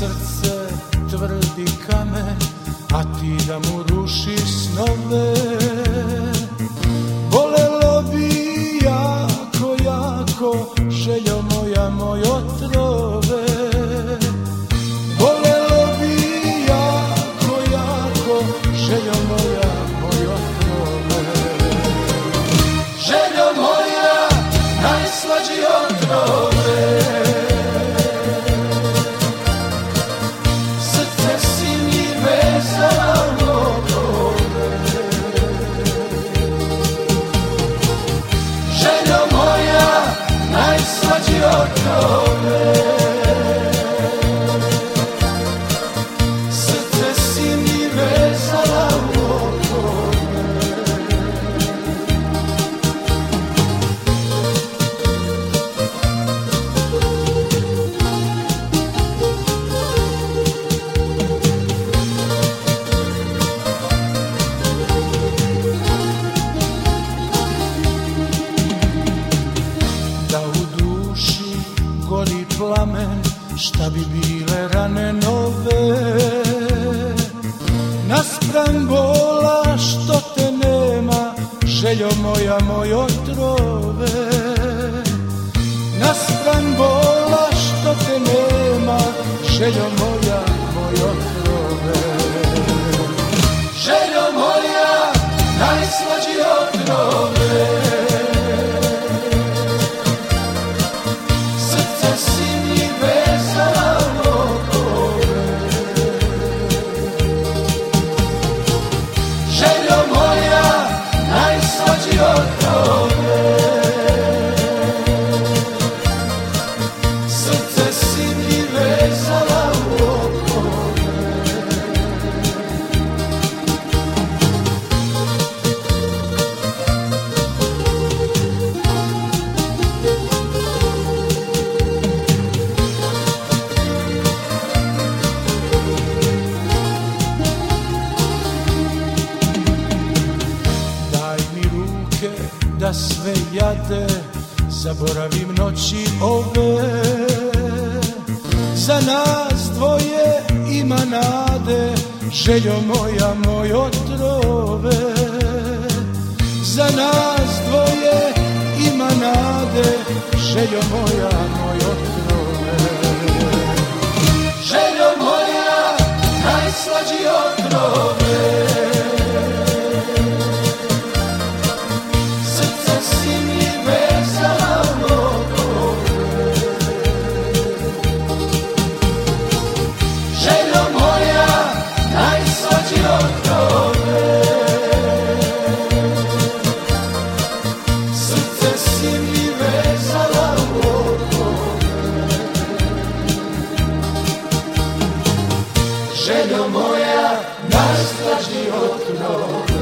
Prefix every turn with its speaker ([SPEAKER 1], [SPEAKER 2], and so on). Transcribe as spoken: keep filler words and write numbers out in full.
[SPEAKER 1] srce tvrdi kamen, a ti da mu rušiš snove. Bolelo bi jako, jako, željo moja, moj otrove. Bolelo bi jako, jako, željo moja, moj otrove. Željo moja, najslađi otrove. Srce si mi vezala u okove. Željo moja, najslađi otrove. Srce si mi vezala u okove. Da u duši gori plamen, šta bi bile rane nove. Naspram bola što te nema, željo moja, moj otrove. Naspram bola što te nema, željo moja, moj otrove. Željo moja, najslađi otrove. Srce si mi vezala u okove. Željo moja, najslađi otrove. Srce si mi vezala u okove. Daj mi ruke da sve jade zaboravim noći ove. Za nas dvoje ima nade, željo moja, moj otrove. Za nas dvoje ima nade, željo moja, moj otrove. Željo moja, najslađi otrove. Srce si mi vezala u okove. Željo moja, najslađi otrove. Srce si mi vezala u okove. Željo moja, najslađi otrove.